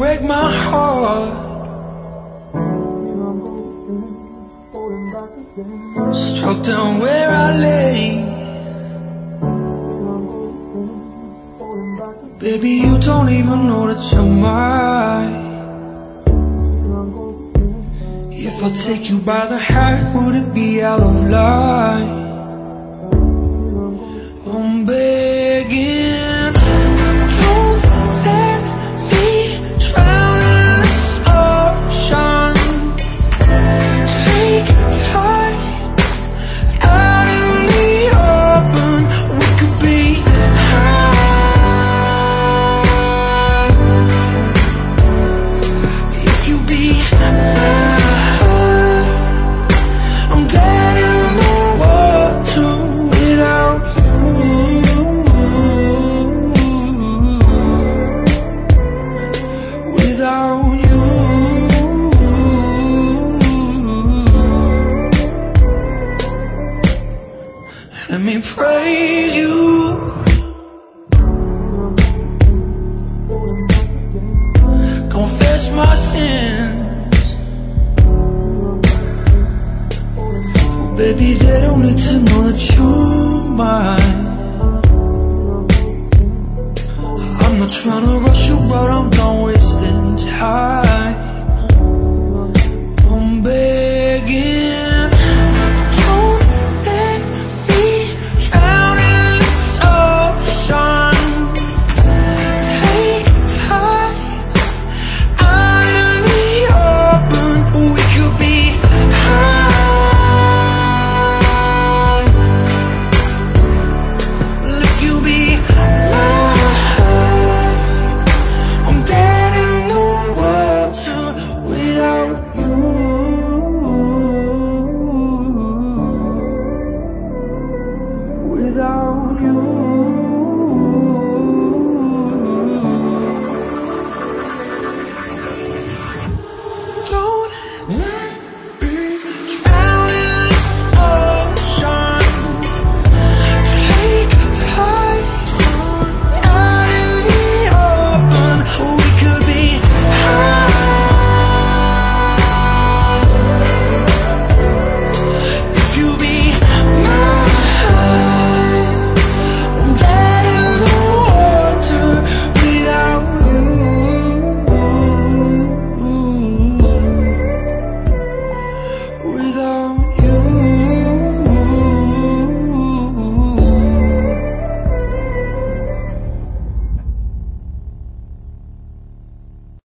break my heart. Struck down where I lay. Baby, you don't even know that you're mine. If I take you by the hand, would it be out of line? I'm begging, don't let me drown in this ocean. Take time out in the open. We could be high. If you be high, I'm dead in the water without you. Without you. Let me praise you. Confess my sins. Oh, baby, they don't need to know that you're mine. I'm not trying to rush you, but I'm done wasting